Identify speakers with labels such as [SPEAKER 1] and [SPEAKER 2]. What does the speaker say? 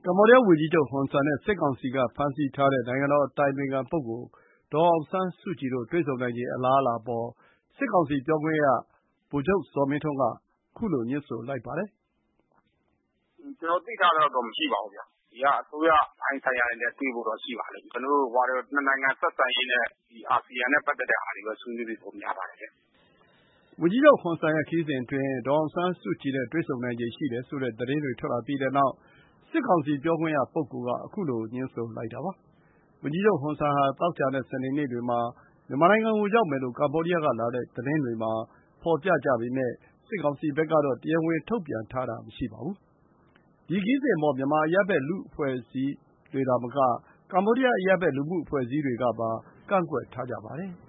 [SPEAKER 1] ကမ္ဘောဒီးယားဝန်ကြီးချုပ်ဟွန်ဆန်နဲ့စစ်ကောင်စီကဖမ်းဆီးထားတဲ့နိုင်ငံတော်အတိုင်ပင်ခံပုဂ္ဂိုလ်ဒေါ်အောင်ဆန်းစုကြည်တို့တွေ့ဆုံနိုင်ခြေအလားအလာအပေါ်စစ်ကောင်စီပြောခွင့်ရဗိုလ်ချုပ်ဇော်မင်းထွန်းကခုလိုငြင်းဆိုလိုက်ပါတယ်
[SPEAKER 2] ။ကျွန်တော်သိထားတာတော့မရှိပါဘူးဗျ။ဒီကအစိုးရပိုင်းဆိုင်ရာနဲ့တွေ့ဖို့တော့ရှိပါလိမ့်မယ်။ကျွန်တော်တို့နှစ်နိုင်ငံဆက်ဆံရေးနဲ့ဒီအာဆီယံနဲ့ပတ်သက်တဲ့အားတွေပဲဆွေးနွေးဖို့များပါတယ်
[SPEAKER 1] ။ဝန်ကြီးချုပ်ဟွန်ဆန်ရဲ့ခရီးစဉ်အတွင်းဒေါ်အောင်ဆန်းစုကြည်နဲ့တွေ့ဆုံနိုင်ခြေရှိတယ်ဆိုတဲ့သတင်းတွေထွက်လာပြီးတဲ့နောက်စစ်ကောင်စီပြောခွင့်ရပုဂ္ဂိုလ်ကအခုလိုငြင်းဆိုလိုက်တာပါ။ဝန်ကြီးချုပ်ဟွန်ဆန်ဟာသောကြာနဲ့စနေနေ့တွေမှာမြန်မာနိုင်ငံကိုရောက်မယ်လို့ကမ္ဘောဒီးယားကလာတဲ့သတင်းတွေမှာဖော်ပြကြပေမယ့်စစ်ကောင်စီဘက်ကတော့တရားဝင်ထုတ်ပြန်ထားတာမရှိပါဘူး။ဒီခရီးစဉ်အပေါ်မြန်မာအရပ်ဘက်လူ့အဖွဲ့အစည်းတွေသာမကကမ္ဘောဒီးယားအရပ်ဘက်လူမှုအဖွဲ့အစည်းတွေကပါကန့်ကွက်ထားကြပါတယ်။